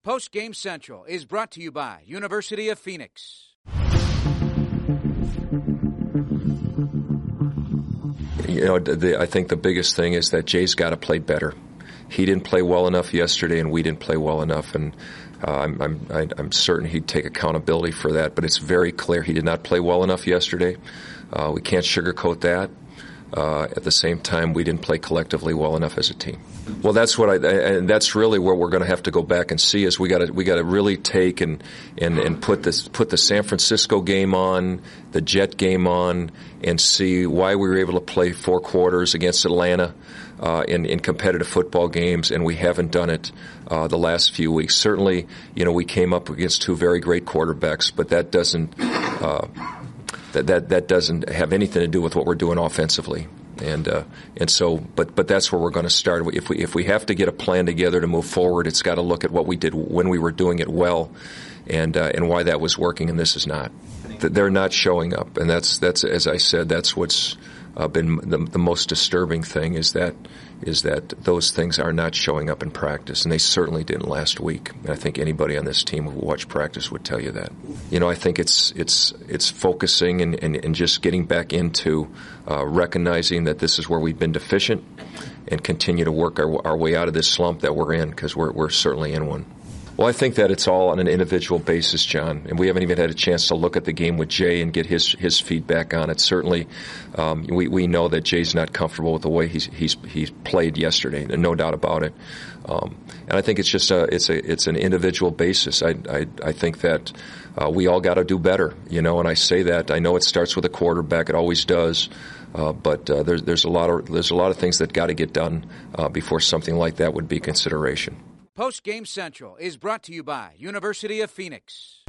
Post Game Central is brought to you by University of Phoenix. You know, I think the biggest thing is that Jay's got to play better. He didn't play well enough yesterday, and we didn't play well enough, and I'm certain he'd take accountability for that. But it's very clear he did not play well enough yesterday. We can't sugarcoat that. At the same time, we didn't play collectively well enough as a team. Well, that's and that's really where we're going to have to go back and see is we got to really take and put the San Francisco game on, the Jet game on, and see why we were able to play 4 quarters against Atlanta in competitive football games, and we haven't done it the last few weeks. Certainly, you know, we came up against 2 very great quarterbacks, but that doesn't. That doesn't have anything to do with what we're doing offensively, and so but that's where we're going to start. If we have to get a plan together to move forward, it's got to look at what we did when we were doing it well, and why that was working and this is not. They're not showing up, and that's as I said, that's what's been the most disturbing thing is that those things are not showing up in practice, and they certainly didn't last week. And I think anybody on this team who watched practice would tell you that. You know, I think it's focusing and just getting back into recognizing that this is where we've been deficient, and continue to work our way out of this slump that we're in, because we're certainly in one. Well, I think that it's all on an individual basis, John, and we haven't even had a chance to look at the game with Jay and get his feedback on it. Certainly, we know that Jay's not comfortable with the way he's played yesterday, and no doubt about it. And I think it's just it's an individual basis. I think that we all got to do better, you know. And I say that I know it starts with a quarterback; it always does. But there's a lot of things that got to get done before something like that would be consideration. Post Game Central is brought to you by University of Phoenix.